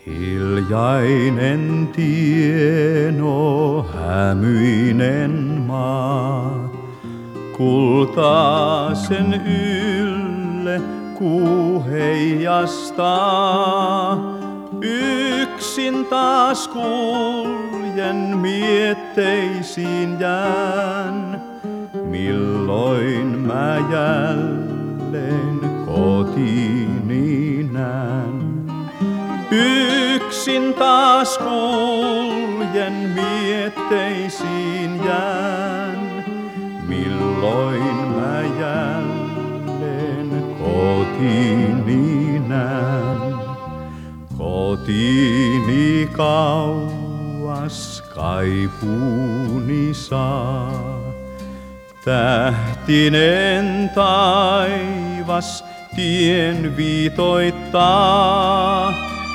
Hiljainen tieno, hämyinen maa, kultaasen ylle kuu heijastaa. Yksin taas kuljen, mietteisiin jään, milloin mä jälleen kotiini näen. Yksin taas kuljen, mietteisiin jään, milloin mä jälleen kotiini näen. Kotiini kauas kaipuuni saa, tähtinen taivas tien viitoittaa.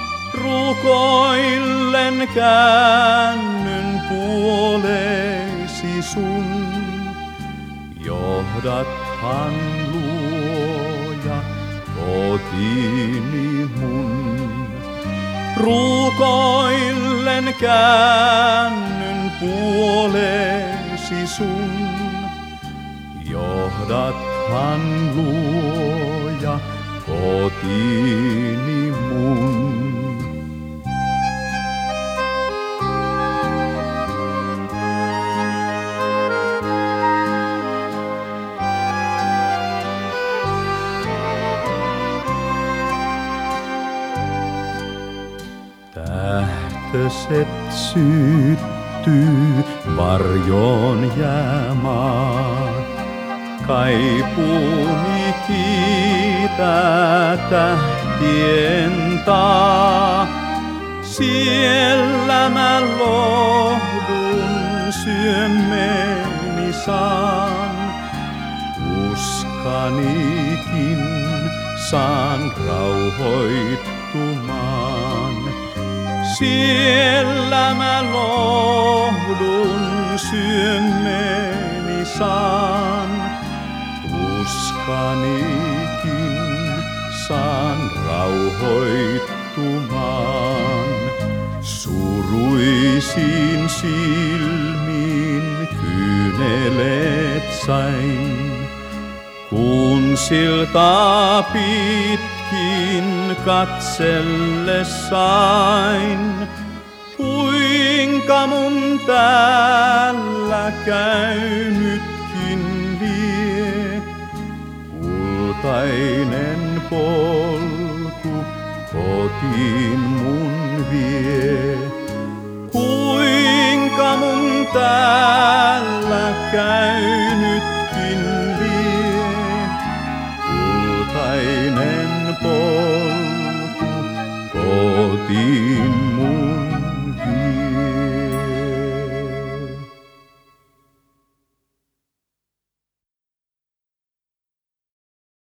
Rukoillen käännyn puoleesi sun, johdathan Luoja kotiini mun. Rukoillen käännyn puoleesi sun, johdathan Luoja kotiini mun. Tähtöset syttyy varjoon jäämaa, kaipuuni kiitää tähtien taa. Siellä mä lohdun syömmeeni saan, uskanikin saan rauhoittumaan. Siellä mä lohdun syömmeeni saan, uskanikin saan rauhoittumaan. Suruisin silmin kyynelet sain, kun siltaa pitkin katsellessain. Kuinka mun täällä käynytkin lie, kultainen polku kotiin mun vie. Kuinka mun täällä käynytkin lie, kultainen polku kotiin mun.